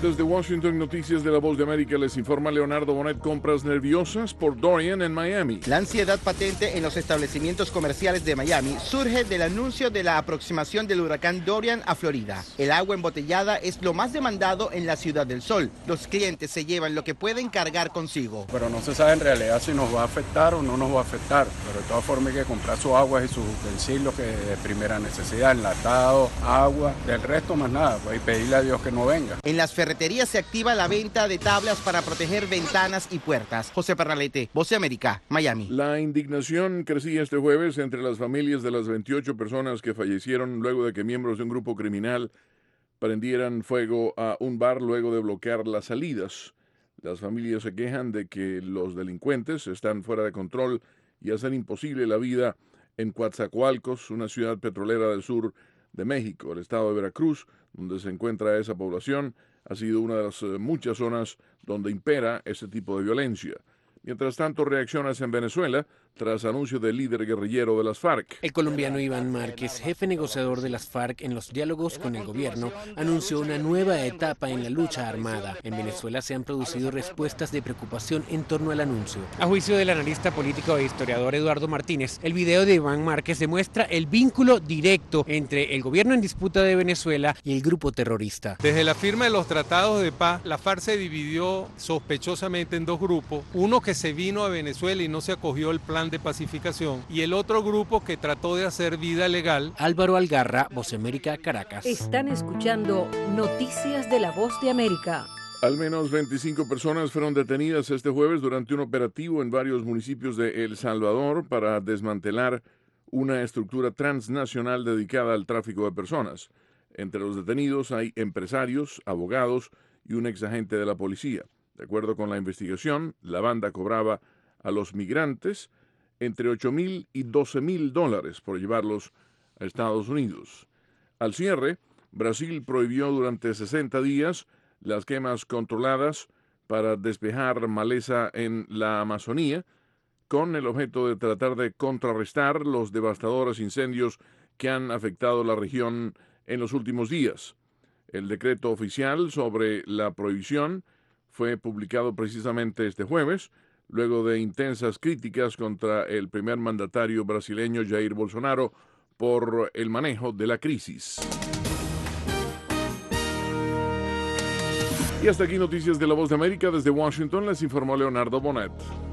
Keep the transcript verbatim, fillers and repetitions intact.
Desde Washington, Noticias de la Voz de América, les informa Leonardo Bonet. Compras nerviosas por Dorian en Miami. La ansiedad patente en los establecimientos comerciales de Miami surge del anuncio de la aproximación del huracán Dorian a Florida. El agua embotellada es lo más demandado en la Ciudad del Sol. Los clientes se llevan lo que pueden cargar consigo. Pero no se sabe en realidad si nos va a afectar o no nos va a afectar. Pero de todas formas hay que comprar sus aguas y sus utensilios que de primera necesidad, enlatado, agua, del resto más nada, pues, y pedirle a Dios que no venga. En las ferreterías se activa la venta de tablas para proteger ventanas y puertas. José Pernalete, Voz de América, Miami. La indignación crecía este jueves entre las familias de las veintiocho personas que fallecieron luego de que miembros de un grupo criminal prendieran fuego a un bar luego de bloquear las salidas. Las familias se quejan de que los delincuentes están fuera de control y hacen imposible la vida en Coatzacoalcos, una ciudad petrolera del sur de México. El estado de Veracruz, donde se encuentra esa población, ha sido una de las muchas zonas donde impera ese tipo de violencia. Mientras tanto, reacciones en Venezuela tras anuncio del líder guerrillero de las FARC. El colombiano Iván Márquez, jefe negociador de las FARC en los diálogos con el gobierno, anunció una nueva etapa en la lucha armada. En Venezuela se han producido respuestas de preocupación en torno al anuncio. A juicio del analista político e historiador Eduardo Martínez, el video de Iván Márquez demuestra el vínculo directo entre el gobierno en disputa de Venezuela y el grupo terrorista. Desde la firma de los tratados de paz, la FARC se dividió sospechosamente en dos grupos, uno que se vino a Venezuela y no se acogió al plan de pacificación, y el otro grupo que trató de hacer vida legal. Álvaro Algarra, Voz de América, Caracas. Están escuchando Noticias de la Voz de América. Al menos veinticinco personas fueron detenidas este jueves durante un operativo en varios municipios de El Salvador para desmantelar una estructura transnacional dedicada al tráfico de personas. Entre los detenidos hay empresarios, abogados y un exagente de la policía. De acuerdo con la investigación, la banda cobraba a los migrantes entre ocho mil y doce mil dólares por llevarlos a Estados Unidos. Al cierre, Brasil prohibió durante sesenta días las quemas controladas para despejar maleza en la Amazonía, con el objeto de tratar de contrarrestar los devastadores incendios que han afectado la región en los últimos días. El decreto oficial sobre la prohibición fue publicado precisamente este jueves, luego de intensas críticas contra el primer mandatario brasileño Jair Bolsonaro por el manejo de la crisis. Y hasta aquí Noticias de la Voz de América. Desde Washington les informó Leonardo Bonet.